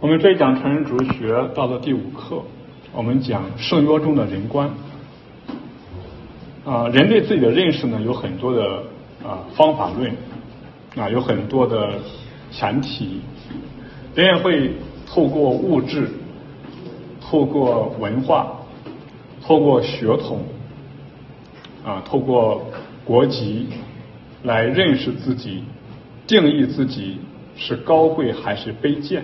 们这一讲成人主义学到了第5课，我们讲圣约中的人观。人对自己的认识呢，有很多的方法论，有很多的前提。人也会透过物质、透过文化、透过血统、透过国籍来认识自己，定义自己是高贵还是卑贱。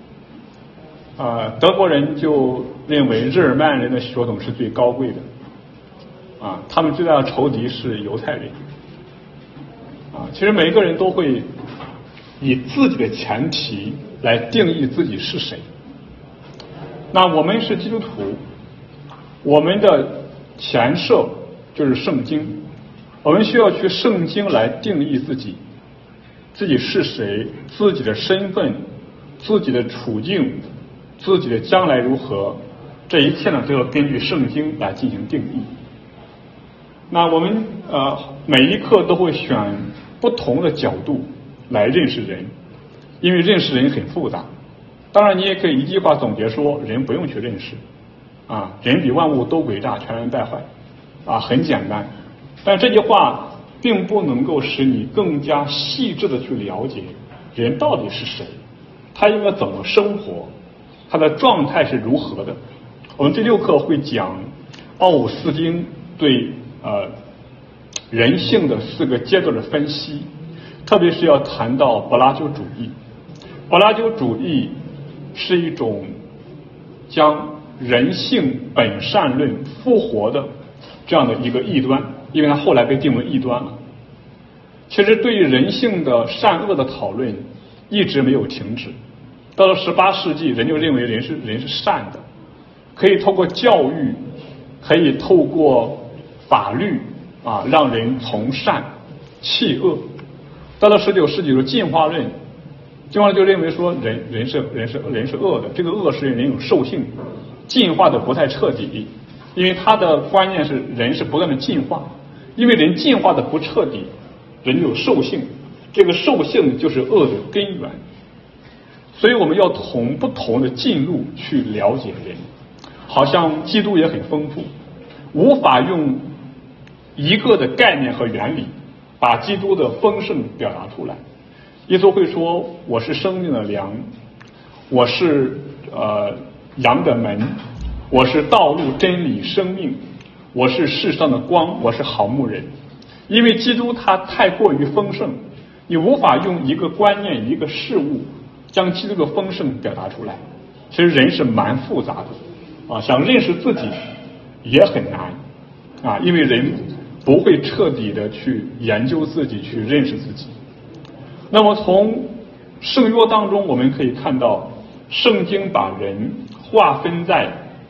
德国人就认为日耳曼人的血统是最高贵的，他们最大的仇敌是犹太人。其实每一个人都会以自己的前提来定义自己是谁。那我们是基督徒，我们的前设就是圣经，我们需要去圣经来定义自己是谁，自己的身份，自己的处境，自己的将来如何，这一切呢都要根据圣经来进行定义。那我们每一课都会选不同的角度来认识人，因为认识人很复杂。当然你也可以一句话总结说，人不用去认识，人比万物都诡诈，全然败坏，很简单。但这句话并不能够使你更加细致的去了解人到底是谁，他应该怎么生活，他的状态是如何的。我们这6课会讲奥古斯丁对人性的4个阶段的分析，特别是要谈到柏拉图主义。柏拉图主义是一种将人性本善论复活的这样的一个异端，因为它后来被定为异端了。其实对于人性的善恶的讨论一直没有停止，到了18世纪，人就认为人是善的，可以透过教育，可以透过法律让人从善弃恶。到了19世纪的进化论就认为说人是恶的，这个恶是人有兽性，进化的不太彻底，因为他的观念是人是不断的进化，因为人进化的不彻底，人有兽性，这个兽性就是恶的根源。所以我们要从不同的进路去了解人，好像基督也很丰富，无法用一个的概念和原理把基督的丰盛表达出来。耶稣会说，我是生命的粮，我是羊的门，我是道路真理生命，我是世上的光，我是好牧人。因为基督他太过于丰盛，你无法用一个观念一个事物将基督的丰盛表达出来。其实人是蛮复杂的想认识自己也很难因为人不会彻底的去研究自己，去认识自己。那么从圣约当中我们可以看到，圣经把人划分在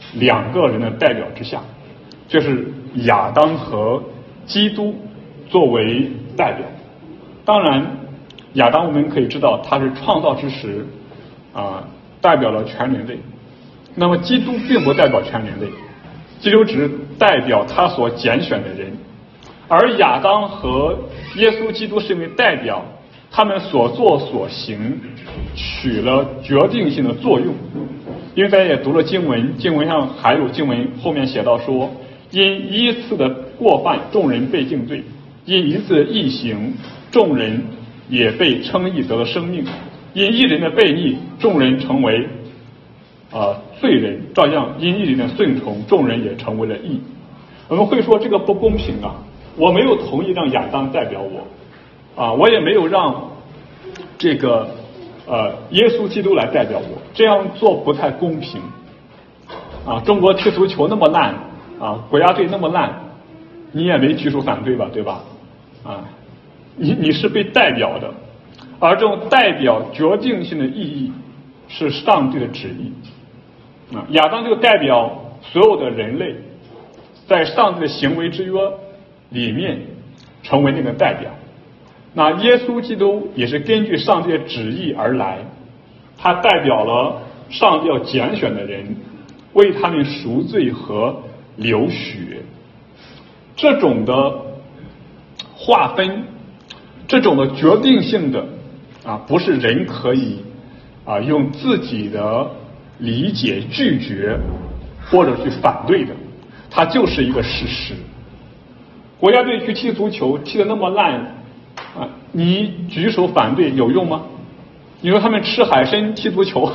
2个人的代表之下，就是亚当和基督作为代表。当然亚当我们可以知道他是创造之时代表了全人类，那么基督并不代表全人类，基督只代表他所拣选的人，而亚当和耶稣基督是因为代表他们所作所行起了决定性的作用。因为大家也读了经文上还有经文后面写到说，因一次的过犯众人被定罪，因一次的义行众人也被称义得了生命，因一人的悖逆众人成为罪人，照样因一人的顺从众人也成为了义。我们会说这个不公平我没有同意让亚当代表我也没有让这个耶稣基督来代表我，这样做不太公平中国踢足球那么烂国家队那么烂，你也没举手反对吧，对吧你是被代表的，而这种代表决定性的意义是上帝的旨意亚当就代表所有的人类在上帝的行为之约里面成为那个代表。那耶稣基督也是根据上帝的旨意而来，他代表了上帝要拣选的人，为他们赎罪和流血。这种的划分，这种的决定性的不是人可以用自己的理解拒绝或者去反对的，它就是一个事实。国家队去踢足球踢得那么烂你举手反对有用吗？你说他们吃海参踢足球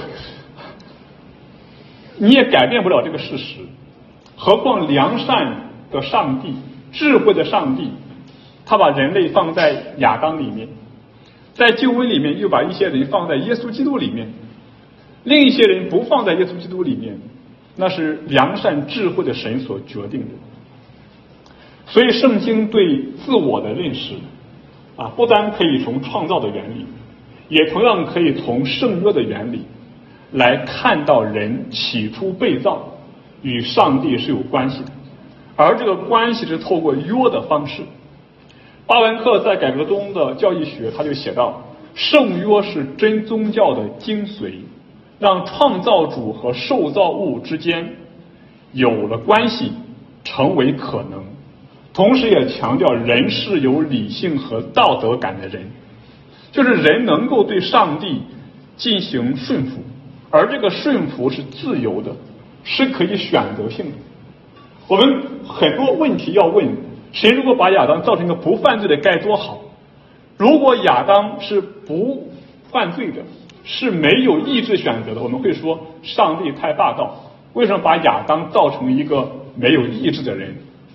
你也改变不了这个事实，何况良善的上帝，智慧的上帝，他把人类放在亚当里面，在救恩里面又把一些人放在耶稣基督里面，另一些人不放在耶稣基督里面，那是良善智慧的神所决定的。所以圣经对自我的认识不单可以从创造的原理，也同样可以从圣约的原理来看到人起初被造与上帝是有关系的，而这个关系是透过约的方式。巴文克在改革中的教义学他就写道，圣约是真宗教的精髓，让创造主和受造物之间有了关系，成为可能，同时也强调人是有理性和道德感的人，就是人能够对上帝进行顺服，而这个顺服是自由的，是可以选择性的。我们很多问题要问，神如果把亚当造成一个不犯罪的该多好，如果亚当是不犯罪的，是没有意志选择的，我们会说上帝太霸道，为什么把亚当造成一个没有意志的人？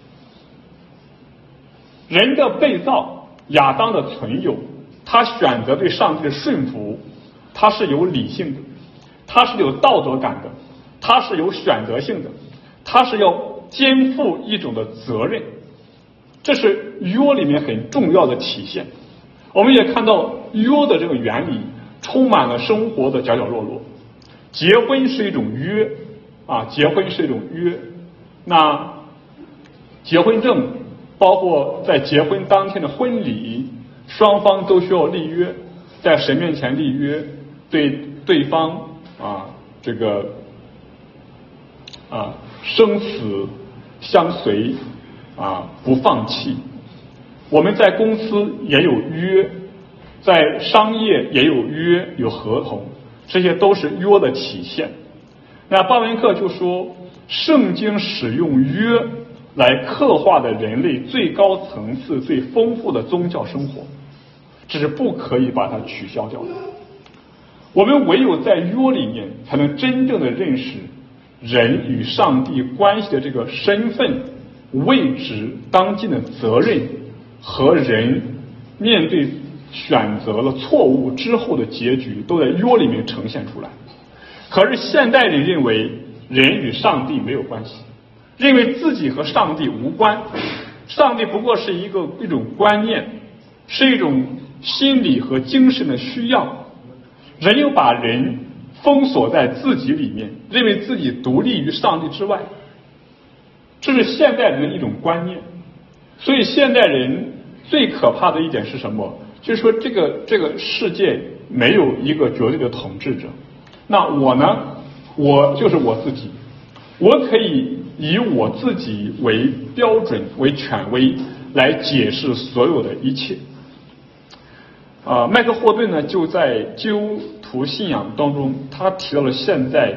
人的被造，亚当的存有，他选择对上帝的顺服，他是有理性的，他是有道德感的，他是有选择性的，他是要肩负一种的责任，这是约里面很重要的体现。我们也看到约的这个原理充满了生活的角角落落。结婚是一种约结婚是一种约，那结婚证包括在结婚当天的婚礼，双方都需要立约，在神面前立约，对对方这个生死相随不放弃。我们在公司也有约，在商业也有约，有合同，这些都是约的体现。那巴文克就说，圣经使用约来刻画的人类最高层次最丰富的宗教生活，这是不可以把它取消掉的。我们唯有在约里面才能真正的认识人与上帝关系的这个身份、位置、当尽的责任和人面对选择了错误之后的结局，都在约里面呈现出来。可是现代人认为人与上帝没有关系，认为自己和上帝无关，上帝不过是一种观念，是一种心理和精神的需要。人又把人封锁在自己里面，认为自己独立于上帝之外，这是现代人的一种观念。所以现代人最可怕的一点是什么？就是说这个世界没有一个绝对的统治者。那我呢？我就是我自己，我可以以我自己为标准、为权威来解释所有的一切。麦克霍顿呢，就在基督徒信仰当中，他提到了现代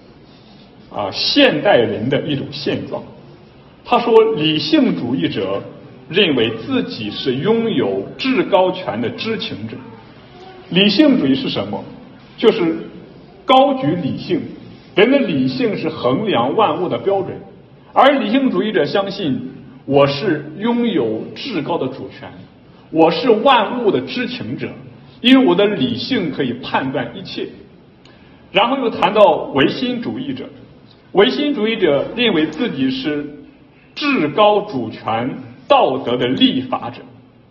人的一种现状。他说，理性主义者认为自己是拥有至高权的知情者。理性主义是什么？就是高举理性，人的理性是衡量万物的标准，而理性主义者相信我是拥有至高的主权，我是万物的知情者，因为我的理性可以判断一切。然后又谈到唯心主义者，唯心主义者认为自己是至高主权道德的立法者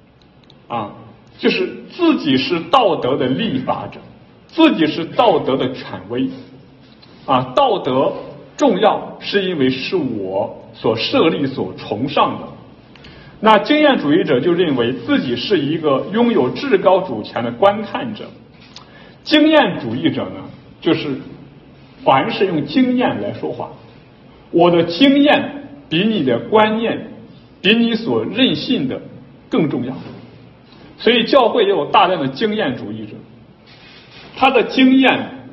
就是自己是道德的立法者，自己是道德的权威道德重要是因为是我所设立所崇尚的。那经验主义者就认为自己是一个拥有至高主权的观看者。经验主义者呢，就是凡是用经验来说话，我的经验比你的观念，比你所认信的更重要。所以教会也有大量的经验主义者，他的经验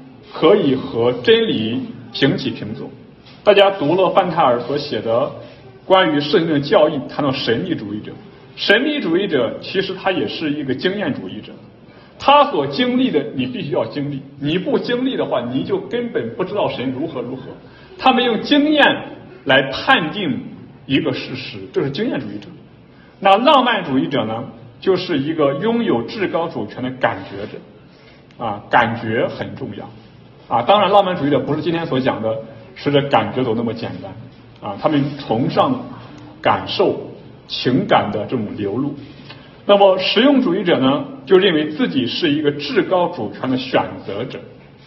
可以和真理平起平坐。大家读了范泰尔所写的关于圣经的教义，谈到神秘主义者。神秘主义者其实他也是一个经验主义者，他所经历的你必须要经历，你不经历的话，你就根本不知道神如何。他们用经验来判定一个事实，这是经验主义者。那浪漫主义者呢，就是一个拥有至高主权的感觉者感觉很重要当然浪漫主义者不是今天所讲的随着感觉走那么简单他们崇尚感受情感的这种流露。那么实用主义者呢，就认为自己是一个至高主权的选择者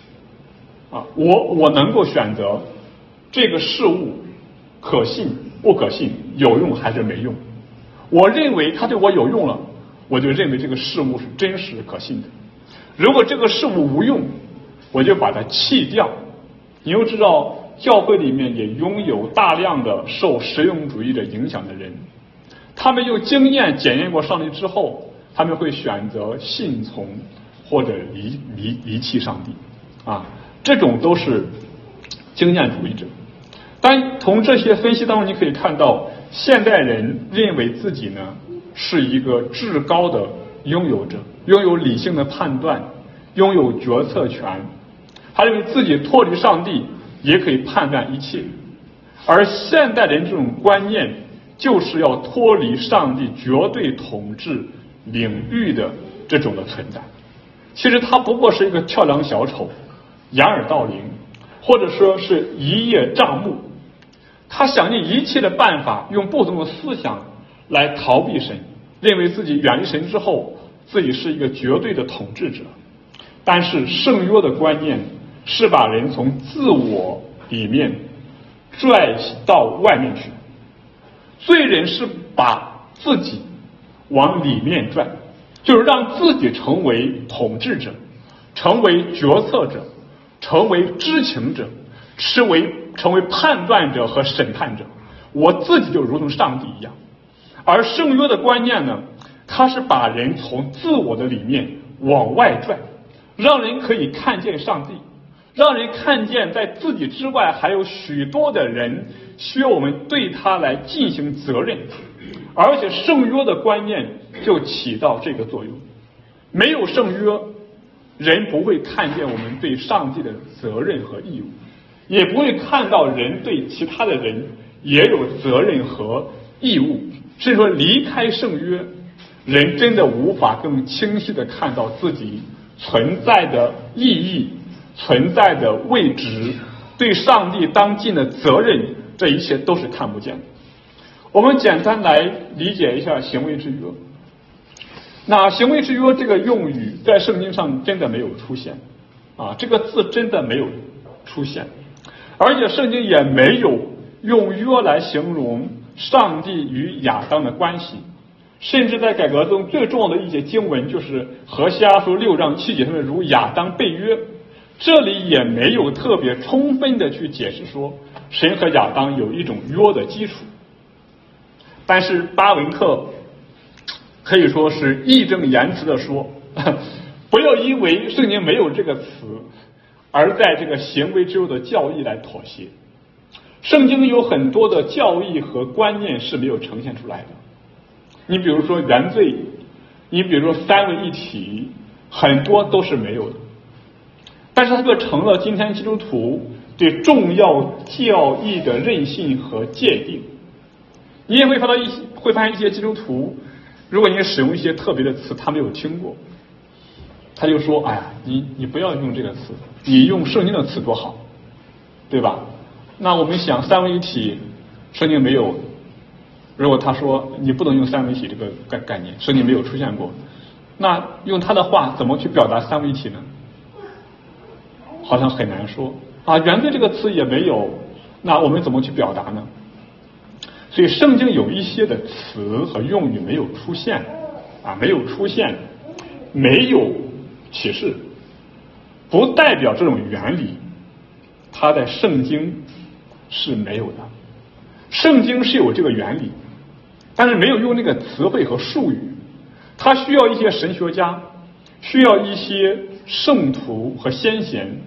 我能够选择这个事物可信不可信，有用还是没用。我认为它对我有用了，我就认为这个事物是真实可信的。如果这个事物无用，我就把它弃掉。你又知道教会里面也拥有大量的受实用主义者影响的人，他们用经验检验过上帝之后，他们会选择信从或者离弃上帝这种都是经验主义者。但从这些分析当中，你可以看到现代人认为自己呢是一个至高的拥有者，拥有理性的判断，拥有决策权，他认为自己脱离上帝也可以判断一切。而现代人这种观念就是要脱离上帝绝对统治领域的这种的存在。其实他不过是一个跳梁小丑，掩耳盗铃，或者说是一叶障目。他想尽一切的办法，用不同的思想来逃避神，认为自己远离神之后，自己是一个绝对的统治者。但是圣约的观念是把人从自我里面拽到外面去，罪人是把自己往里面拽，就是让自己成为统治者，成为决策者，成为知情者，成为判断者和审判者。我自己就如同上帝一样。而圣约的观念呢，它是把人从自我的里面往外拽，让人可以看见上帝，让人看见在自己之外还有许多的人需要我们对他来进行责任。而且圣约的观念就起到这个作用。没有圣约，人不会看见我们对上帝的责任和义务，也不会看到人对其他的人也有责任和义务。甚至说离开圣约，人真的无法更清晰地看到自己存在的意义，存在的位置，对上帝当尽的责任，这一切都是看不见的。我们简单来理解一下行为之约。那行为之约这个用语在圣经上真的没有出现这个字真的没有出现，而且圣经也没有用约来形容上帝与亚当的关系。甚至在改革中最重要的一节经文就是何西阿书6章7节，他们如亚当被约，这里也没有特别充分的去解释说神和亚当有一种约的基础。但是巴文特可以说是义正言辞的说，不要因为圣经没有这个词而在这个行为之约的教义来妥协。圣经有很多的教义和观念是没有呈现出来的。你比如说原罪，你比如说三位一体，很多都是没有的。但是它就成了今天基督徒对重要教义的认信和界定。你也会发现一些基督徒，如果你使用一些特别的词他没有听过，他就说你不要用这个词，你用圣经的词多好，对吧？那我们想三位一体圣经没有，如果他说你不能用三位一体这个概念，圣经没有出现过，那用他的话怎么去表达三位一体呢？好像很难说原罪这个词也没有，那我们怎么去表达呢？所以圣经有一些的词和用语没有出现没有启示，不代表这种原理它在圣经是没有的。圣经是有这个原理，但是没有用那个词汇和术语，它需要一些神学家，需要一些圣徒和先贤，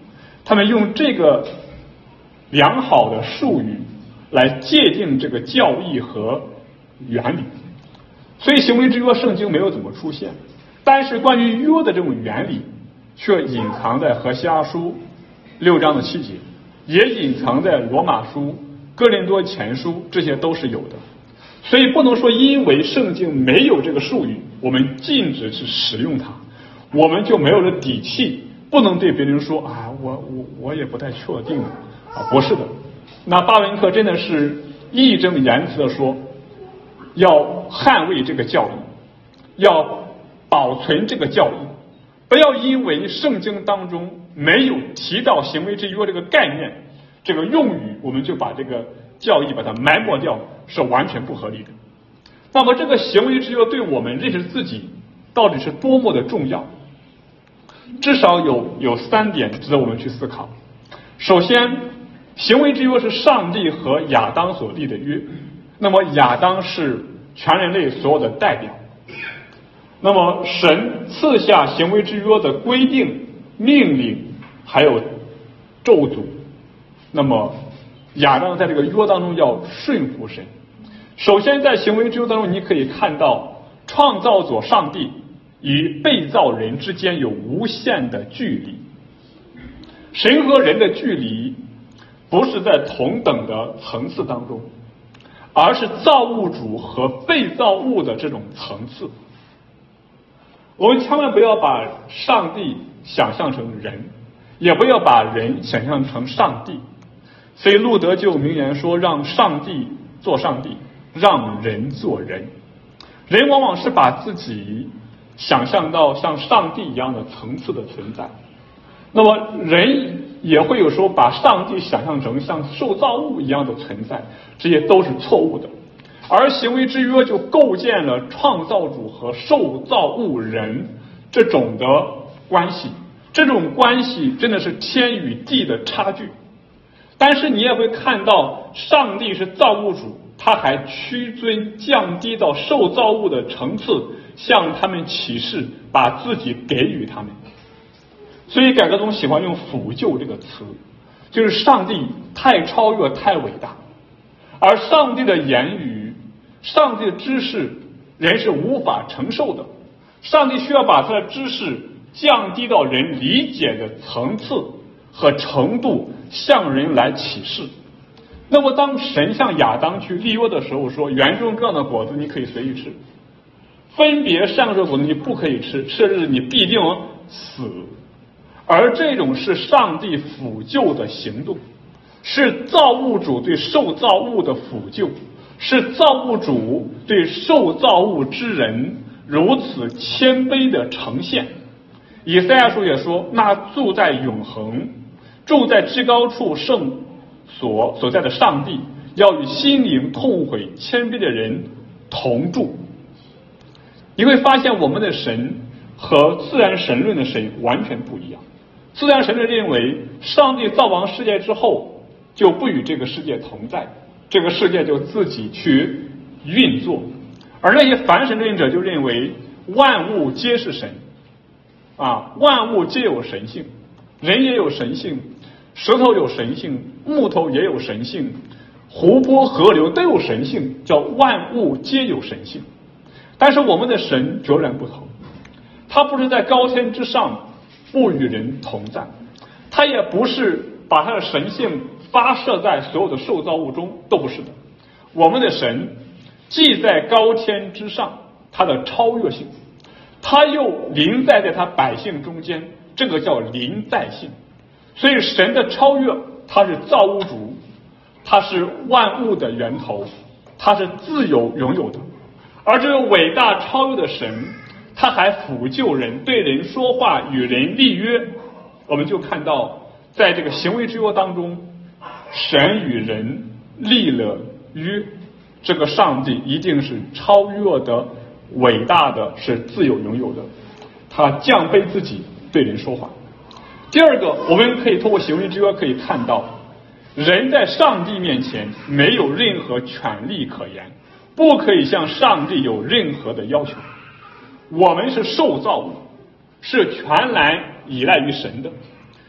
他们用这个良好的术语来界定这个教义和原理，所以行为之约圣经没有怎么出现，但是关于约的这种原理却隐藏在何西阿书6章的7节，也隐藏在罗马书、哥林多前书，这些都是有的。所以不能说因为圣经没有这个术语，我们禁止去使用它，我们就没有了底气，不能对别人说啊，我也不太确定啊，不是的。那巴文克真的是义正言辞的说，要捍卫这个教义，要保存这个教义，不要因为圣经当中没有提到行为之约这个概念，这个用语，我们就把这个教义把它埋没掉，是完全不合理的。那么这个行为之约对我们认识自己到底是多么的重要，至少有3点值得我们去思考。首先，行为之约是上帝和亚当所立的约，那么亚当是全人类所有的代表，那么神赐下行为之约的规定、命令还有咒诅，那么亚当在这个约当中要顺服神。首先在行为之约当中，你可以看到创造者上帝与被造人之间有无限的距离，神和人的距离不是在同等的层次当中，而是造物主和被造物的这种层次。我们千万不要把上帝想象成人，也不要把人想象成上帝。所以路德就名言说，让上帝做上帝，让人做人。人往往是把自己想象到像上帝一样的层次的存在，那么人也会有时候把上帝想象成像受造物一样的存在，这些都是错误的。而行为之约就构建了创造主和受造物人这种的关系，这种关系真的是天与地的差距。但是你也会看到，上帝是造物主，他还屈尊降低到受造物的层次，向他们启示，把自己给予他们。所以改革宗喜欢用辅救这个词，就是上帝太超越太伟大，而上帝的言语、上帝的知识人是无法承受的，上帝需要把他的知识降低到人理解的层次和程度，向人来启示。那么当神向亚当去立约的时候说，园中各样的果子你可以随意吃，分别善恶果子你不可以吃，吃了日子你必定死。而这种是上帝辅救的行动，是造物主对受造物的辅救，是造物主对受造物之人如此谦卑的呈现。以赛亚书也说，那住在永恒、住在至高处圣所在的上帝，要与心灵痛悔谦卑的人同住。你会发现我们的神和自然神论的神完全不一样。自然神论认为上帝造完世界之后就不与这个世界同在，这个世界就自己去运作。而那些反神论者就认为万物皆是神万物皆有神性，人也有神性，石头有神性，木头也有神性，湖泊河流都有神性，叫万物皆有神性。但是我们的神截然不同，他不是在高天之上不与人同在，他也不是把他的神性发射在所有的受造物中，都不是的。我们的神既在高天之上，他的超越性，他又临在他百姓中间，这个叫临在性。所以神的超越，他是造物主，他是万物的源头，他是自由拥有的。而这个伟大超越的神，他还辅救人，对人说话，与人立约。我们就看到在这个行为之约当中，神与人立了约，这个上帝一定是超越的、伟大的，是自由拥有的，他降卑自己对人说话。第二个，我们可以通过行为之约可以看到，人在上帝面前没有任何权利可言，不可以向上帝有任何的要求。我们是受造物，是全然依赖于神的。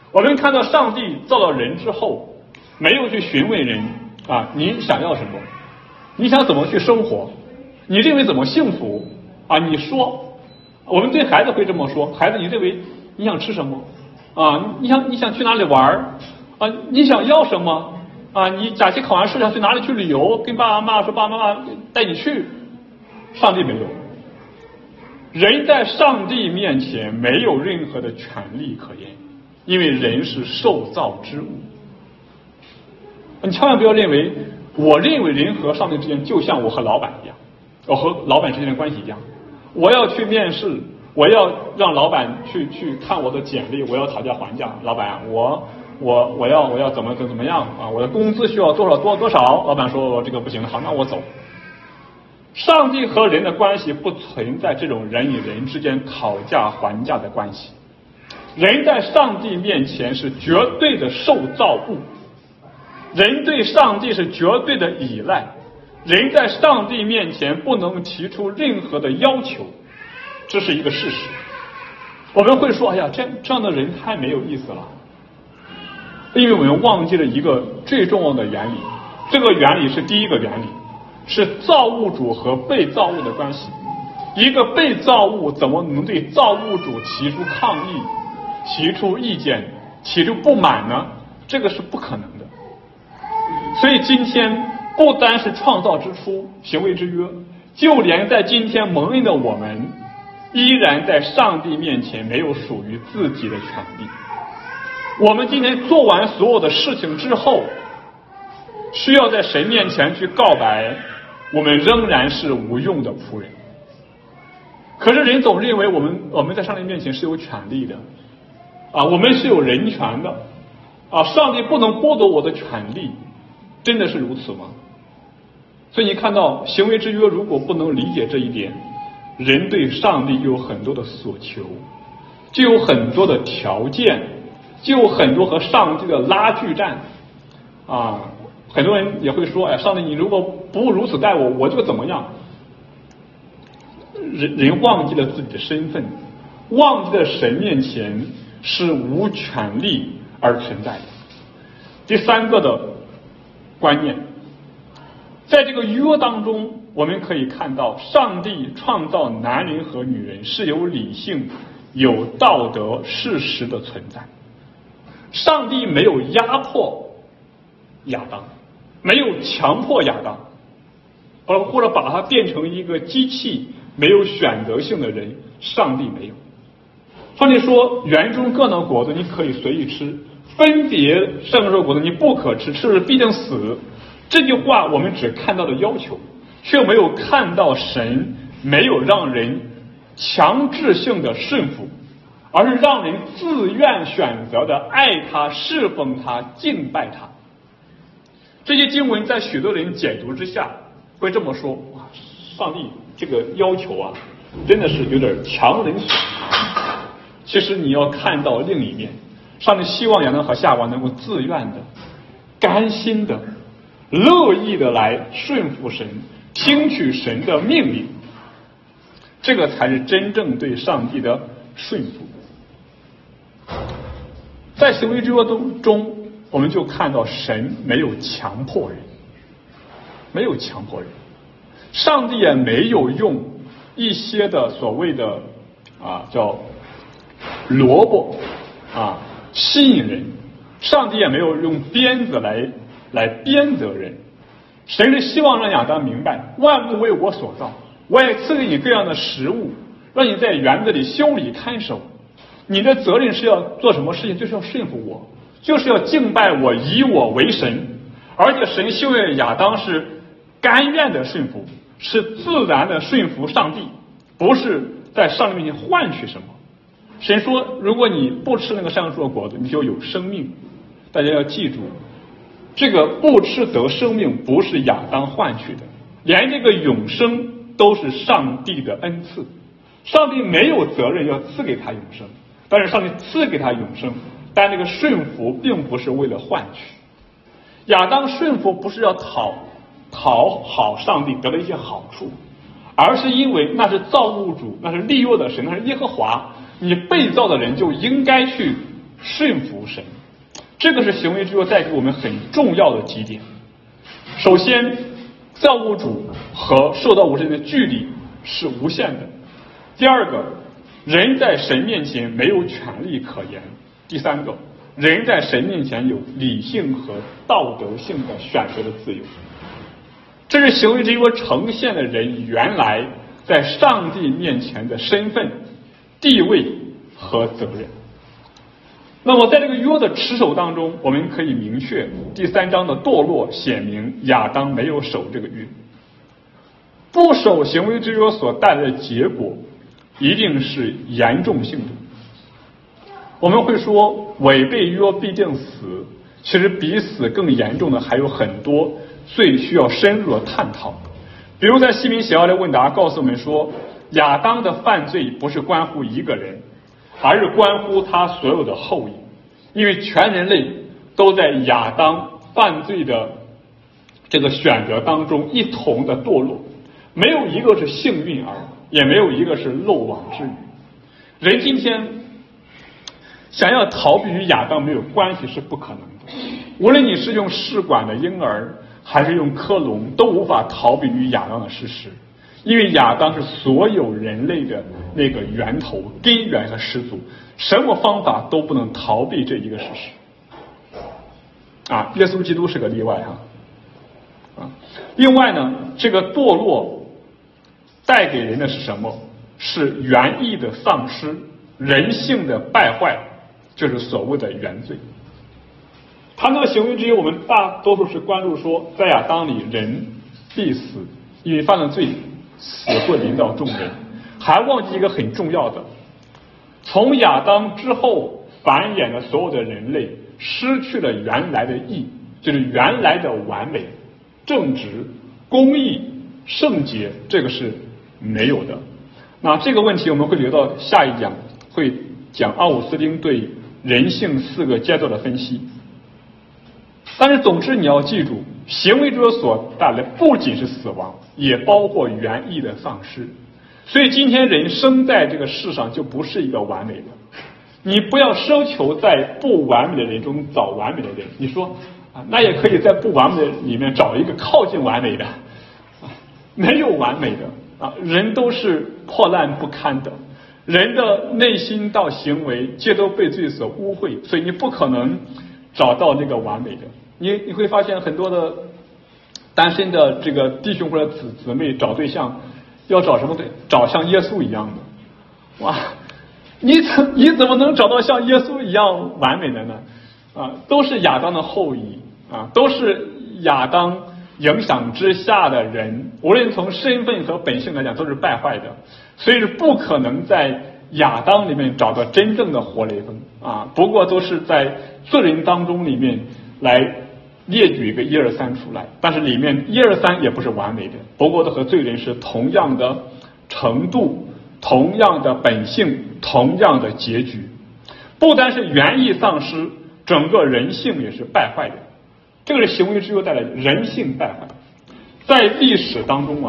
我们看到上帝造了人之后，没有去询问人啊，你想要什么？你想怎么去生活？你认为怎么幸福啊？你说，我们对孩子会这么说：孩子，你认为你想吃什么啊？你想去哪里玩啊？你想要什么啊？你假期考完试想去哪里去旅游？跟爸爸妈妈说，爸爸妈妈带你去。上帝没有，人在上帝面前没有任何的权利可言，因为人是受造之物。你千万不要认为，我认为人和上帝之间就像我和老板一样，我和老板之间的关系一样。我要去面试，我要让老板去看我的简历，我要讨价还价。老板，我要怎么样啊？我的工资需要多少？老板说这个不行，好，那我走。上帝和人的关系不存在这种人与人之间讨价还价的关系。人在上帝面前是绝对的受造物，人对上帝是绝对的依赖，人在上帝面前不能提出任何的要求，这是一个事实。我们会说，哎呀，这样的人太没有意思了，因为我们忘记了一个最重要的原理。这个原理是第一个原理，是造物主和被造物的关系。一个被造物怎么能对造物主提出抗议、提出意见、提出不满呢？这个是不可能的。所以今天不单是创造之初行为之约，就连在今天蒙恩的我们，依然在上帝面前没有属于自己的权利。我们今天做完所有的事情之后，需要在神面前去告白，我们仍然是无用的仆人。可是人总认为我们在上帝面前是有权利的啊，我们是有人权的啊，上帝不能剥夺我的权利，真的是如此吗？所以你看到行为之约如果不能理解这一点，人对上帝就有很多的所求，就有很多的条件，就有很多和上帝的拉锯战啊。很多人也会说，哎，上帝你如果不如此待我，我就怎么样。人忘记了自己的身份，忘记了神面前是无权利而存在的。第三个的观念，在这个约当中，我们可以看到上帝创造男人和女人是有理性、有道德事实的存在。上帝没有压迫亚当，没有强迫亚当，或者把他变成一个机器，没有选择性的人。上帝没有。上帝说，园中各样的果子你可以随意吃，分别善恶树果子你不可吃，吃了必定死。这句话我们只看到了要求，却没有看到神没有让人强制性的顺服，而是让人自愿选择的爱他、侍奉他、敬拜他。这些经文在许多人解读之下会这么说，哇，上帝这个要求啊，真的是有点强人所难。其实你要看到另一面，上帝希望亚当和夏娃能够自愿的、甘心的、乐意的来顺服神，听取神的命令，这个才是真正对上帝的顺服。在行为之约中，我们就看到神没有强迫人，没有强迫人，上帝也没有用一些的所谓的叫萝卜吸引人，上帝也没有用鞭子来鞭责人。神是希望让亚当明白，万物为我所造，我也赐给你各样的食物，让你在园子里修理看守。你的责任是要做什么事情，就是要顺服我，就是要敬拜我，以我为神。而且神修养亚当是甘愿的顺服，是自然的顺服上帝，不是在上帝面前换取什么。神说，如果你不吃那个善恶树的果子，你就有生命。大家要记住，这个不吃得生命不是亚当换取的，连这个永生都是上帝的恩赐。上帝没有责任要赐给他永生，但是上帝赐给他永生，但这个顺服并不是为了换取。亚当顺服不是要讨好上帝得了一些好处，而是因为那是造物主，那是立约的神，那是耶和华，你被造的人就应该去顺服神。这个是行为之约带给我们很重要的几点。首先，造物主和受造物之间的距离是无限的。第二个，人在神面前没有权利可言。第三个，人在神面前有理性和道德性的选择的自由。这是行为之约呈现了人原来在上帝面前的身份、地位和责任。那么在这个约的持守当中，我们可以明确第3章的堕落显明亚当没有守这个约。不守行为之约所带来的结果一定是严重性的。我们会说违背约必定死，其实比死更严重的还有很多罪需要深入的探讨。比如在西敏写下的问答告诉我们说，亚当的犯罪不是关乎一个人，而是关乎他所有的后裔，因为全人类都在亚当犯罪的这个选择当中一同的堕落，没有一个是幸运儿，也没有一个是漏网之鱼。人今天想要逃避与亚当没有关系是不可能的，无论你是用试管的婴儿还是用克隆，都无法逃避与亚当的事实，因为亚当是所有人类的那个源头、根源和始祖，什么方法都不能逃避这一个事实。耶稣基督是个例外另外呢，这个堕落带给人的是什么？是原意的丧失，人性的败坏，就是所谓的原罪。谈到行为之约，我们大多数是关注说，在亚当里人必死，因为犯了罪，死会临到众人，还忘记一个很重要的，从亚当之后繁衍的所有的人类失去了原来的义，就是原来的完美、正直、公义、圣洁，这个是没有的。那这个问题我们会留到下一讲，会讲奥古斯丁对人性4个阶段的分析。但是总之你要记住，行为之约所带来不仅是死亡，也包括原意的丧失。所以今天人生在这个世上就不是一个完美的，你不要奢求在不完美的人中找完美的人。你说那也可以在不完美的里面找一个靠近完美的，没有完美的人都是破烂不堪的，人的内心到行为皆都被罪所污秽，所以你不可能找到那个完美的。你会发现很多的单身的这个弟兄或者姊妹找对象要找什么？找像耶稣一样的。哇，你怎么能找到像耶稣一样完美的呢？都是亚当的后裔都是亚当影响之下的人，无论从身份和本性来讲都是败坏的，所以是不可能在亚当里面找到真正的活雷锋不过都是在罪人当中里面来列举一个1、2、3出来，但是里面1、2、3也不是完美的，不过都和罪人是同样的程度、同样的本性、同样的结局。不单是原意丧失，整个人性也是败坏的。这个是行为之约带来的人性败坏。在历史当中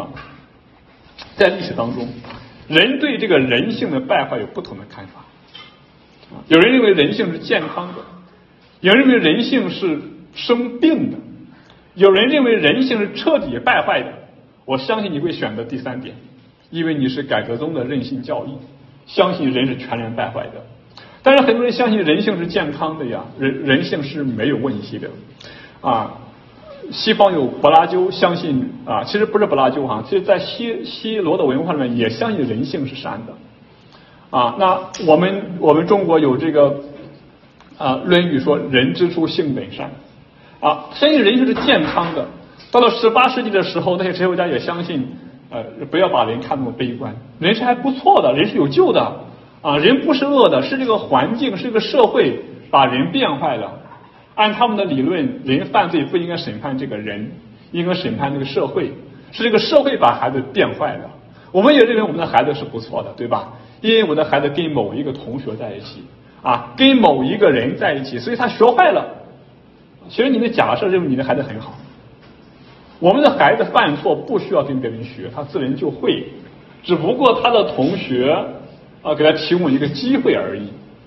人对这个人性的败坏有不同的看法。有人认为人性是健康的，有人认为人性是生病的，有人认为人性是彻底败坏的。我相信你会选择第3点，因为你是改革宗的任性教义，相信人是全然败坏的。但是很多人相信人性是健康的呀，人性是没有问题的西方有柏拉修相信其实不是柏拉修其实在西罗的文化里面也相信人性是善的那我们中国有这个论语说人之初性本善相信人性是健康的。到了18世纪的时候，那些哲学家也相信不要把人看那么悲观，人是还不错的，人是有救的人不是恶的，是这个环境，是这个社会把人变坏了。按他们的理论，人犯罪不应该审判这个人，应该审判这个社会，是这个社会把孩子变坏了。我们也认为我们的孩子是不错的，对吧？因为我的孩子跟某一个同学在一起跟某一个人在一起，所以他学坏了。其实你的假设认为你的孩子很好，我们的孩子犯错不需要跟别人学，他自然就会，只不过他的同学给他提供一个机会而已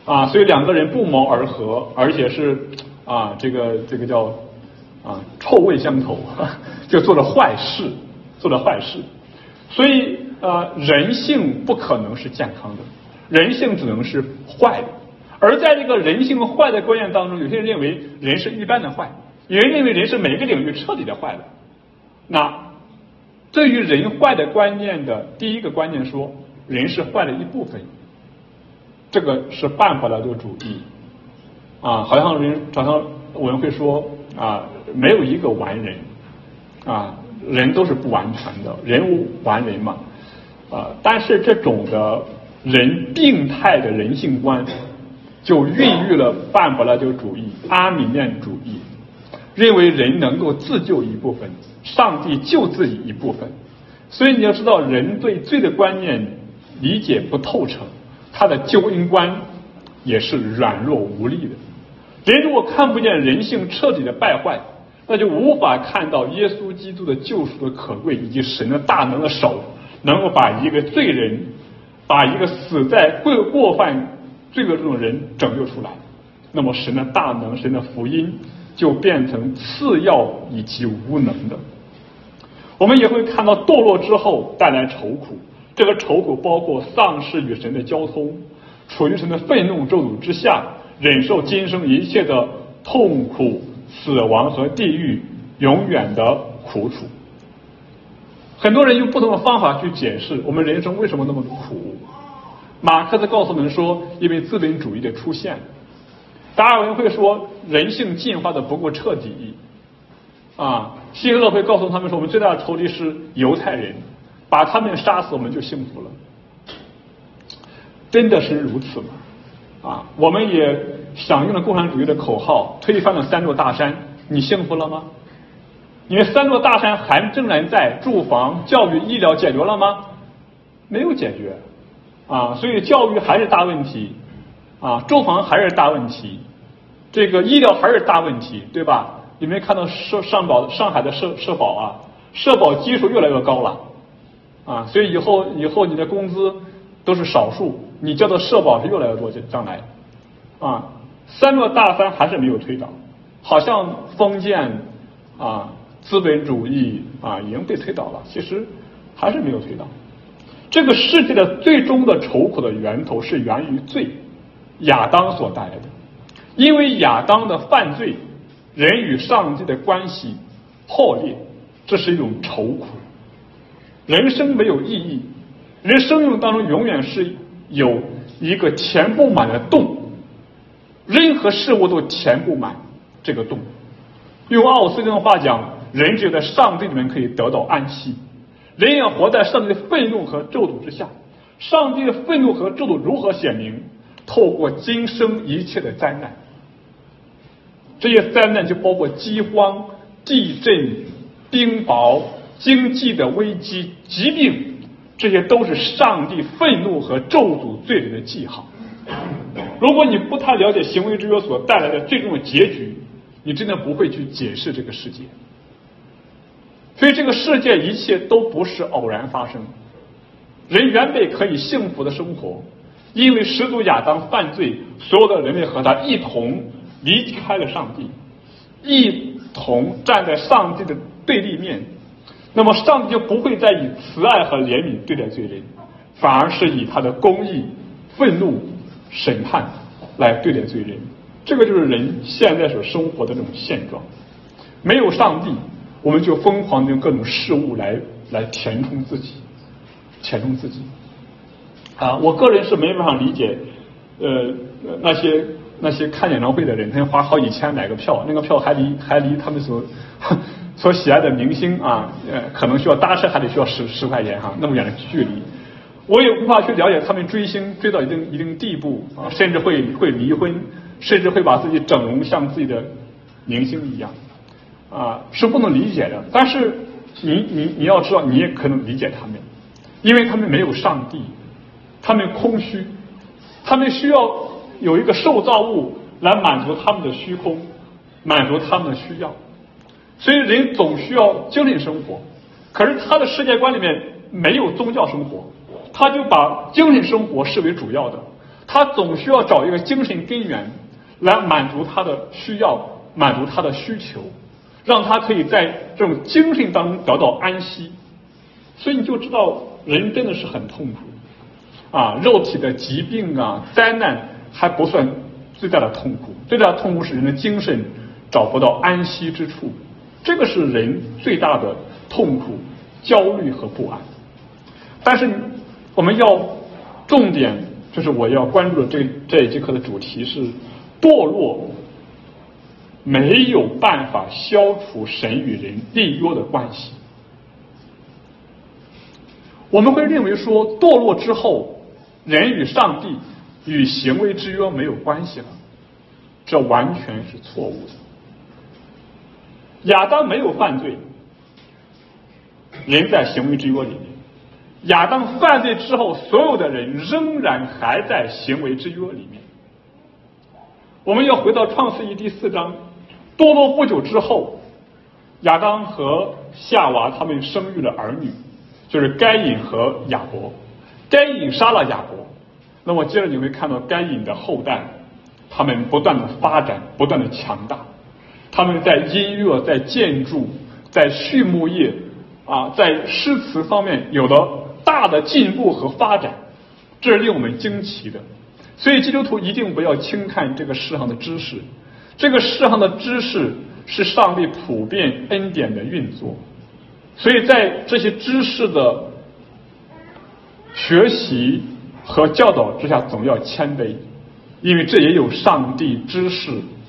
所以两个人不谋而合，而且是这个叫臭味相投，就做了坏事，所以人性不可能是健康的，人性只能是坏的。而在这个人性坏的观念当中，有些人认为人是一般的坏，有人认为人是每个领域彻底的坏了。那对于人坏的观念的第一个观念说，人是坏的一部分，这个是半柏拉图主义好像我们会说没有一个完人人都是不完全的，人无完人嘛但是这种的人病态的人性观就孕育了半柏拉图主义、阿米念主义，认为人能够自救一部分，上帝救自己一部分。所以你要知道，人对罪的观念理解不透彻，他的救恩观也是软弱无力的。人如果看不见人性彻底的败坏，那就无法看到耶稣基督的救赎的可贵，以及神的大能的手能够把一个罪人，把一个死在过犯罪恶中的人拯救出来。那么神的大能，神的福音就变成次要以及无能的。我们也会看到堕落之后带来愁苦，这个愁苦包括丧失与神的交通，处于神的愤怒咒诅之下，忍受今生一切的痛苦、死亡和地狱永远的苦楚。很多人用不同的方法去解释我们人生为什么那么苦。马克思告诉我们说，因为资本主义的出现。达尔文会说人性进化的不够彻底希特勒会告诉他们说，我们最大的仇敌是犹太人，把他们杀死我们就幸福了。真的是如此吗？我们也响应了共产主义的口号，推翻了三座大山，你幸福了吗？因为三座大山还仍然在，住房、教育、医疗解决了吗？没有解决所以教育还是大问题住房还是大问题，这个医疗还是大问题，对吧？你没看到上海的社保社保基数越来越高了所以以后你的工资都是少数，你交的社保是越来越多，将来三座大山还是没有推倒，好像封建资本主义已经被推倒了，其实还是没有推倒。这个世界的最终的愁苦的源头是源于罪，亚当所带来的。因为亚当的犯罪，人与上帝的关系破裂，这是一种愁苦。人生没有意义，人生命当中永远是有一个填不满的洞，任何事物都填不满这个洞。用奥斯汀的话讲，人只有在上帝里面可以得到安息。人要活在上帝的愤怒和咒诅之下。上帝的愤怒和咒诅如何显明？透过今生一切的灾难。这些灾难就包括饥荒、地震、冰雹、经济的危机、疾病，这些都是上帝愤怒和咒诅罪人的记号。如果你不太了解行为之约所带来的最终的结局，你真的不会去解释这个世界。所以这个世界一切都不是偶然发生，人原本可以幸福的生活，因为始祖亚当犯罪，所有的人类和他一同离开了上帝，一同站在上帝的对立面，那么上帝就不会再以慈爱和怜悯对待罪人，反而是以他的公义、愤怒、审判来对待罪人。这个就是人现在所生活的这种现状。没有上帝，我们就疯狂地用各种事物来填充自己。我个人是没办法理解那些看演唱会的人，他要花好几千买个票，那个票还离他们所喜爱的明星可能需要搭车还得需要10块钱那么远的距离。我也无法去了解他们追星追到一定地步甚至会离婚，甚至会把自己整容像自己的明星一样是不能理解的。但是你要知道，你也可能理解他们，因为他们没有上帝，他们空虚，他们需要有一个受造物来满足他们的虚空，满足他们的需要。所以人总需要精神生活，可是他的世界观里面没有宗教生活，他就把精神生活视为主要的。 他总需要找一个精神根源来满足他的需要，满足他的需求，让他可以在这种精神当中得到安息。所以你就知道人真的是很痛苦啊，肉体的疾病啊灾难还不算最大的痛苦，最大的痛苦是人的精神找不到安息之处，这个是人最大的痛苦、焦虑和不安。但是我们要重点，就是我要关注的这一节课的主题是堕落没有办法消除神与人立约的关系。我们会认为说，堕落之后，人与上帝与行为之约没有关系了，这完全是错误的。亚当没有犯罪，人在行为之约里面；亚当犯罪之后，所有的人仍然还在行为之约里面。我们要回到创世记第4章，堕落不久之后，亚当和夏娃他们生育了儿女，就是该隐和亚伯。该隐杀了亚伯，那么接着你会看到该隐的后代，他们不断的发展，不断的强大，他们在音乐、在建筑、在畜牧业在诗词方面有了大的进步和发展，这是令我们惊奇的。所以基督徒一定不要轻看这个世上的知识，这个世上的知识是上帝普遍恩典的运作，所以在这些知识的学习和教导之下，总要谦卑，因为这也有上帝知识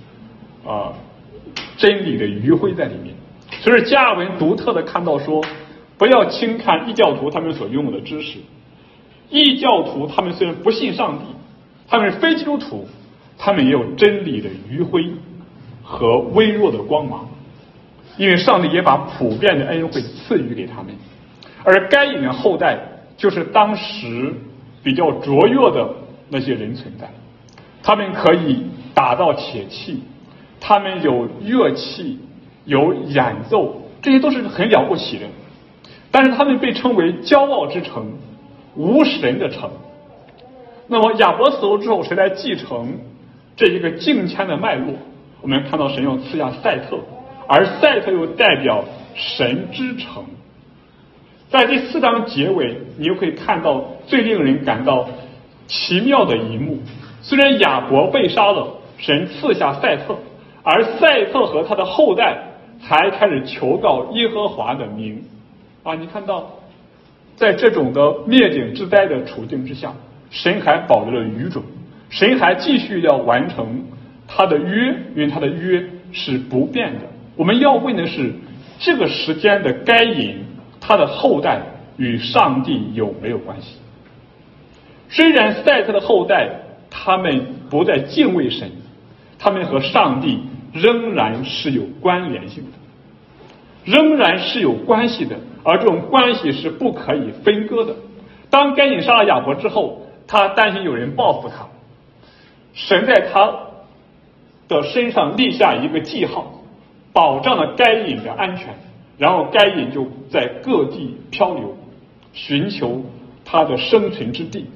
真理的余晖在里面。所以加尔文独特的看到说，不要轻看异教徒他们所拥有的知识。异教徒他们虽然不信上帝，他们是非基督徒，他们也有真理的余晖和微弱的光芒，因为上帝也把普遍的恩惠赐予给他们。而该隐的后代就是当时比较卓越的那些人存在，他们可以打造铁器，他们有乐器，有演奏，这些都是很了不起的。但是他们被称为骄傲之城，无神的城。那么亚伯死后之后，谁来继承这一个敬谦的脉络？我们看到神要赐下赛特，而赛特又代表神之城。在第4章结尾，你又可以看到最令人感到奇妙的一幕。虽然亚伯被杀了，神赐下赛特，而赛特和他的后代才开始求告耶和华的名你看到在这种的灭顶之灾的处境之下，神还保留了余种，神还继续要完成他的约，因为他的约是不变的。我们要问的是，这个时间的该隐他的后代与上帝有没有关系？虽然赛特的后代他们不再敬畏神，他们和上帝仍然是有关联性的，仍然是有关系的，而这种关系是不可以分割的。当该隐杀了亚伯之后，他担心有人报复他，神在他的身上立下一个记号，保障了该隐的安全，然后该隐就在各地漂流，寻求他的生存之地。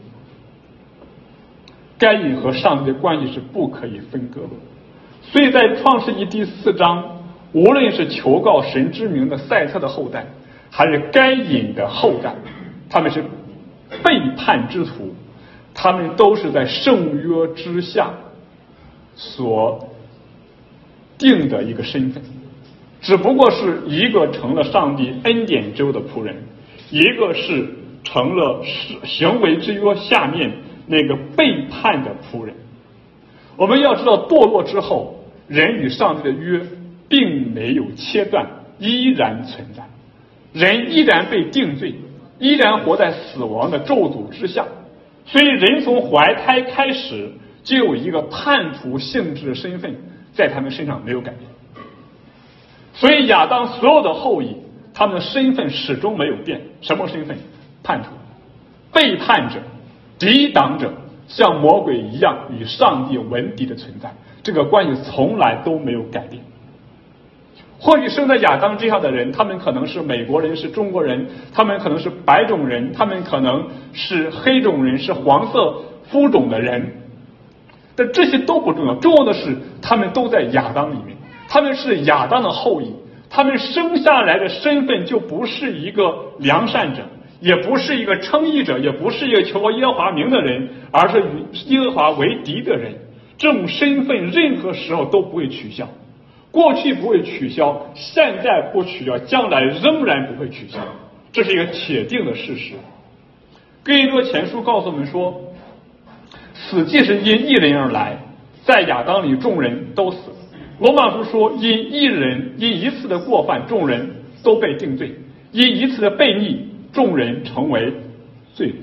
该隐和上帝的关系是不可以分割的。所以在创世记第4章，无论是求告神之名的赛特的后代，还是该隐的后代，他们是背叛之徒，他们都是在圣约之下所定的一个身份，只不过是一个成了上帝恩典之约的仆人，一个是成了行为之约下面那个背叛的仆人。我们要知道，堕落之后，人与上帝的约并没有切断，依然存在，人依然被定罪，依然活在死亡的咒诅之下。所以人从怀胎开始就有一个叛徒性质的身份在他们身上没有改变。所以亚当所有的后裔，他们的身份始终没有变。什么身份？叛徒、背叛者、抵挡者，像魔鬼一样与上帝为敌的存在，这个关系从来都没有改变。或许生在亚当之下的人，他们可能是美国人，是中国人，他们可能是白种人，他们可能是黑种人，是黄色肤种的人。但这些都不重要，重要的是他们都在亚当里面，他们是亚当的后裔，他们生下来的身份就不是一个良善者，也不是一个称义者，也不是一个求过耶和华名的人，而是与耶和华为敌的人。这种身份任何时候都不会取消，过去不会取消，现在不取消，将来仍然不会取消，这是一个铁定的事实。哥林多前书告诉我们说，死既是因一人而来，在亚当里众人都死。罗马书说，因一次的过犯，众人都被定罪；因一次的悖逆，众人成为罪人。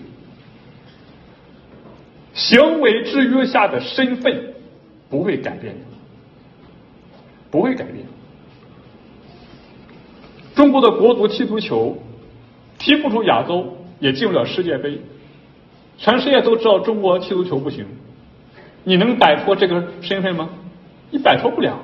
行为制约下的身份不会改变的，不会改变。中国的国足踢足球踢不出亚洲，也进不了世界杯。全世界都知道中国踢足球不行，你能摆脱这个身份吗？你摆脱不了。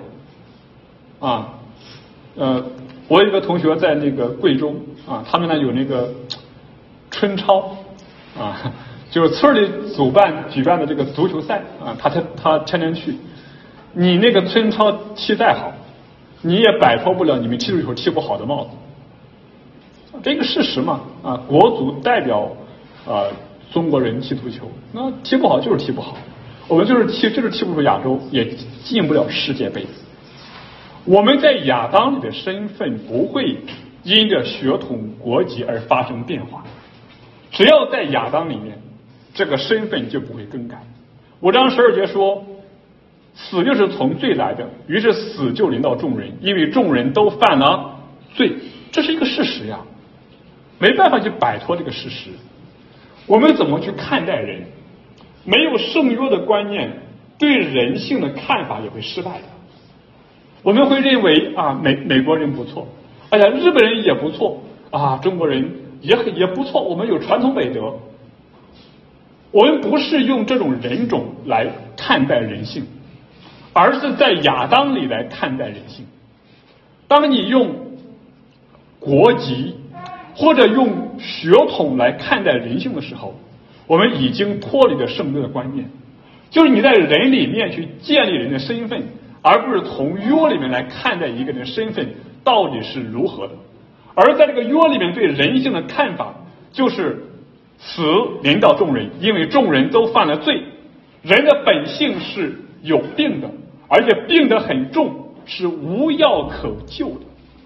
我有一个同学在那个贵州他们那有那个春超就是村里举办的这个足球赛他天天去。你那个春超踢再好，你也摆脱不了你们踢足球踢不好的帽子。这个事实嘛国足代表中国人踢足球，那踢不好就是踢不好，我们就是踢不出亚洲，也进不了世界杯。我们在亚当里的身份不会因着血统国籍而发生变化，只要在亚当里面，这个身份就不会更改。5章12节说，死就是从罪来的，于是死就临到众人，因为众人都犯了罪，这是一个事实呀，没办法去摆脱这个事实。我们怎么去看待人？没有圣约的观念，对人性的看法也会失败的。我们会认为美国人不错，日本人也不错中国人也不错，我们有传统美德。我们不是用这种人种来看待人性，而是在亚当里来看待人性。当你用国籍或者用血统来看待人性的时候，我们已经脱离了圣约的观念，就是你在人里面去建立人的身份，而不是从约里面来看待一个人的身份到底是如何的。而在这个约里面对人性的看法，就是死临到众人，因为众人都犯了罪，人的本性是有病的，而且病得很重，是无药可救的。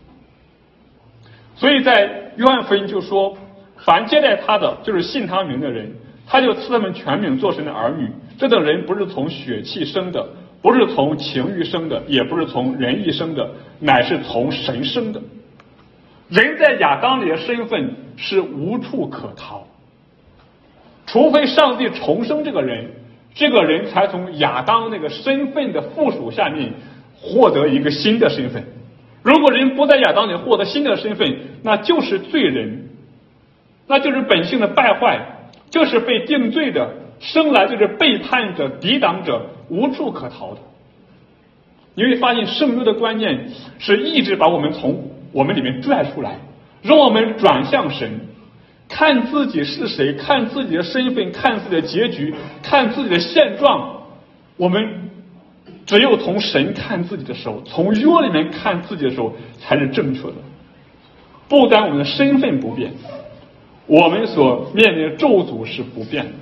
所以在约翰福音就说，凡接待他的，就是信他名的人，他就赐他们权柄做神的儿女。这等人不是从血气生的，不是从情欲生的，也不是从人意生的，乃是从神生的。人在亚当里的身份是无处可逃，除非上帝重生这个人，这个人才从亚当那个身份的附属下面获得一个新的身份。如果人不在亚当里获得新的身份，那就是罪人，那就是本性的败坏，就是被定罪的，生来就是背叛者、抵挡者，无处可逃的。你会发现圣约的观念是一直把我们从我们里面拽出来，让我们转向神，看自己是谁，看自己的身份，看自己的结局，看自己的现状。我们只有从神看自己的时候，从约里面看自己的时候，才是正确的。不但我们的身份不变，我们所面临的咒诅是不变的。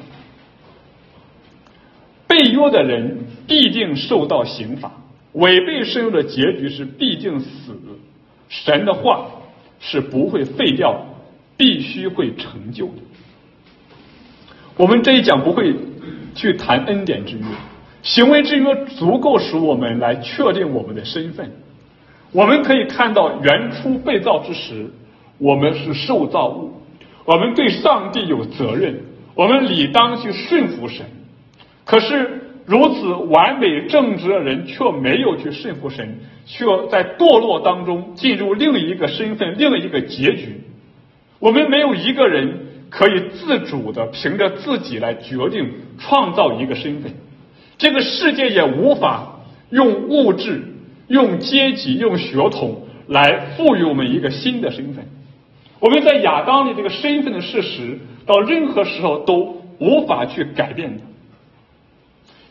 被约的人必定受到刑罚，违背圣约的结局是必定死。神的话是不会废掉，必须会成就的。我们这一讲不会去谈恩典之约，行为之约足够使我们来确定我们的身份。我们可以看到原初被造之时，我们是受造物，我们对上帝有责任，我们理当去顺服神。可是如此完美正直的人却没有去顺服神，却在堕落当中进入另一个身份，另一个结局。我们没有一个人可以自主的凭着自己来决定创造一个身份，这个世界也无法用物质、用阶级、用血统来赋予我们一个新的身份。我们在亚当里这个身份的事实，到任何时候都无法去改变的。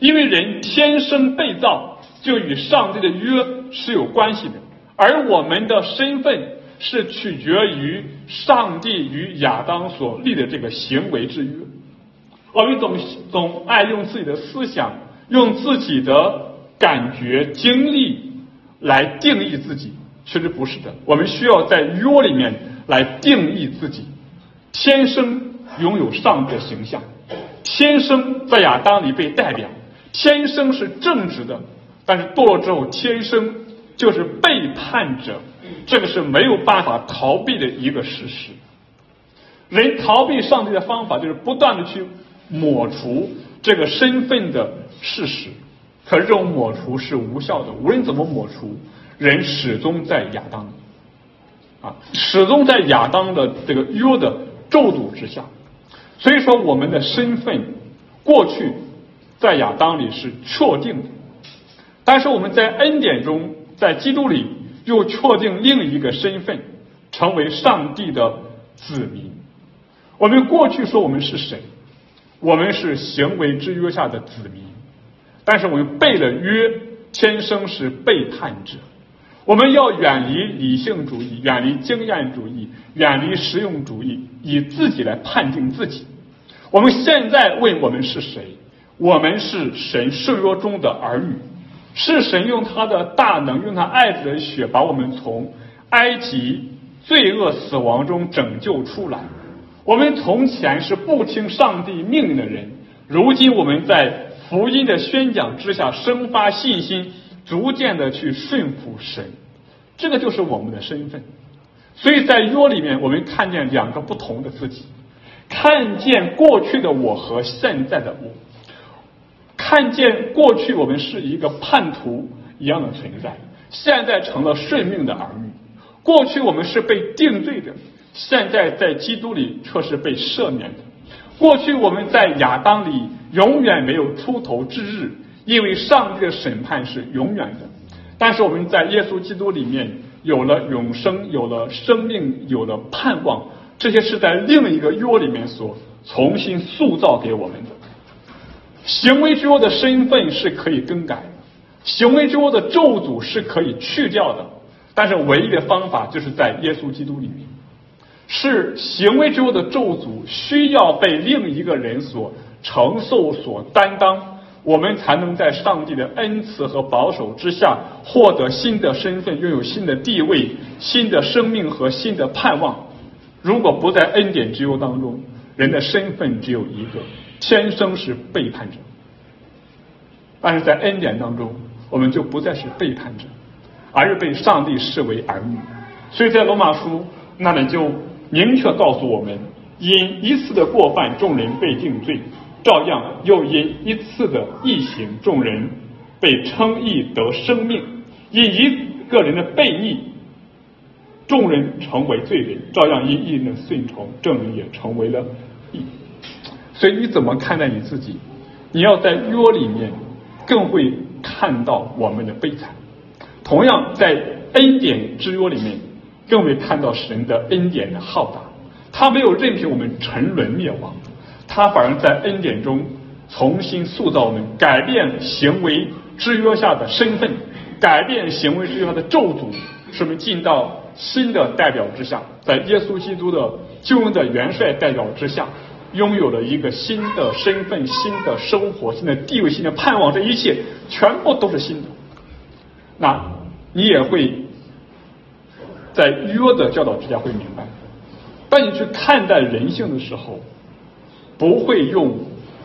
因为人天生被造，就与上帝的约是有关系的，而我们的身份是取决于上帝与亚当所立的这个行为之约。我们总爱用自己的思想，用自己的感觉、经历来定义自己，其实不是的。我们需要在约里面来定义自己。天生拥有上帝的形象，天生在亚当里被代表，天生是正直的，但是堕落之后，天生就是背叛者，这个是没有办法逃避的一个事实。人逃避上帝的方法就是不断的去抹除这个身份的事实，可是这种抹除是无效的，无论怎么抹除，人始终在亚当始终在亚当的这个约的咒诅之下。所以说我们的身份过去在亚当里是确定的，但是我们在恩典中，在基督里又确定另一个身份，成为上帝的子民。我们过去说我们是谁？我们是行为之约下的子民，但是我们背了约，天生是背叛者。我们要远离理性主义，远离经验主义，远离实用主义，以自己来判定自己。我们现在问我们是谁？我们是神圣约中的儿女，是神用他的大能，用他爱子的血把我们从埃及罪恶死亡中拯救出来。我们从前是不听上帝命令的人，如今我们在福音的宣讲之下生发信心，逐渐的去顺服神，这个就是我们的身份。所以在约里面，我们看见两个不同的自己，看见过去的我和现在的我，看见过去我们是一个叛徒一样的存在，现在成了顺命的儿女；过去我们是被定罪的，现在在基督里却是被赦免的。过去我们在亚当里永远没有出头之日，因为上帝的审判是永远的。但是我们在耶稣基督里面有了永生，有了生命，有了盼望，这些是在另一个约里面所重新塑造给我们的。行为之约的身份是可以更改的，行为之约的咒诅是可以去掉的，但是唯一的方法就是在耶稣基督里面。是行为之约的咒诅需要被另一个人所承受、所担当，我们才能在上帝的恩赐和保守之下获得新的身份，拥有新的地位、新的生命和新的盼望。如果不在恩典之约当中，人的身份只有一个，天生是背叛者。但是在恩典当中，我们就不再是背叛者，而是被上帝视为儿女。所以在罗马书那里就明确告诉我们，因一次的过犯众人被定罪，照样又因一次的义行众人被称义得生命，因一个人的悖逆众人成为罪人，照样因一人的顺从众人也成为了义。所以你怎么看待你自己？你要在约里面更会看到我们的悲惨，同样在恩典之约里面更会看到神的恩典的浩大。他没有任凭我们沉沦灭亡，他反而在恩典中重新塑造我们，改变行为之约下的身份，改变行为之约下的咒诅，使我们进到新的代表之下，在耶稣基督的救恩的元帅代表之下，拥有了一个新的身份、新的生活、新的地位、新的盼望，这一切全部都是新的。那你也会在约的教导之下会明白，当你去看待人性的时候，不会用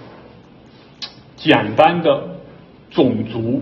简单的种族、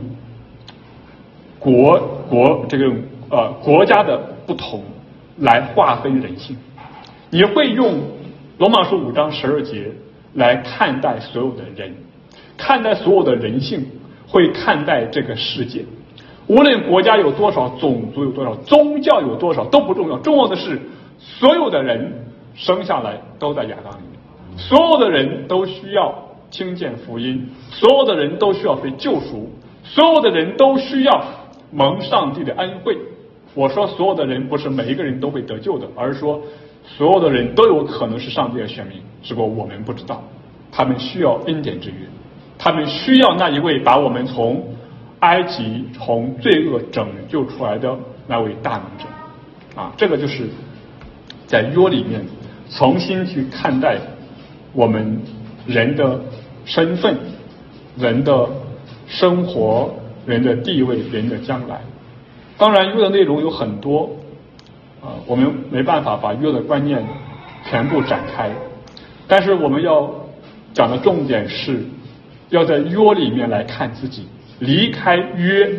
国家的不同来划分人性，你会用罗马书5章12节来看待所有的人，看待所有的人性，会看待这个世界。无论国家有多少，种族有多少，宗教有多少都不重要，重要的是所有的人生下来都在亚当里面，所有的人都需要听见福音，所有的人都需要被救赎，所有的人都需要蒙上帝的恩惠。我说所有的人不是每一个人都会得救的，而是说所有的人都有可能是上帝的选民，只不过我们不知道，他们需要恩典之约。 他们需要那一位把我们从埃及从罪恶拯救出来的那位大能者啊，这个就是在约里面重新去看待我们人的身份、人的生活、人的地位、人的将来。当然约的内容有很多我们没办法把约的观念全部展开，但是我们要讲的重点是要在约里面来看自己。离开约，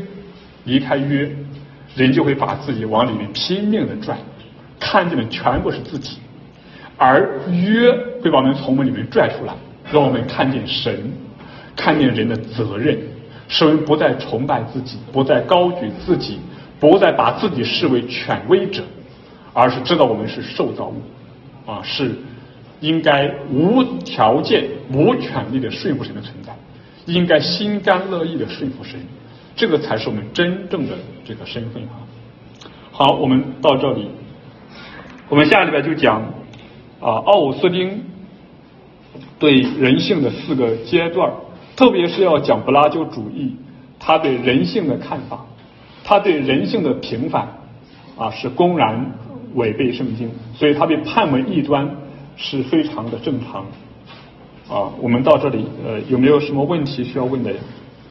人就会把自己往里面拼命的拽，看见的全部是自己，而约会把我们从我们里面拽出来，让我们看见神，看见人的责任，使我们不再崇拜自己，不再高举自己，不再把自己视为权威者，而是知道我们是受造物是应该无条件无权利的顺服神的存在，应该心甘乐意的顺服神，这个才是我们真正的这个身份好，我们到这里，我们下礼拜就讲奥古斯丁对人性的4个阶段，特别是要讲柏拉修主义他对人性的看法，他对人性的平反是公然违背圣经，所以他被判为异端是非常的正常我们到这里有没有什么问题需要问的呀？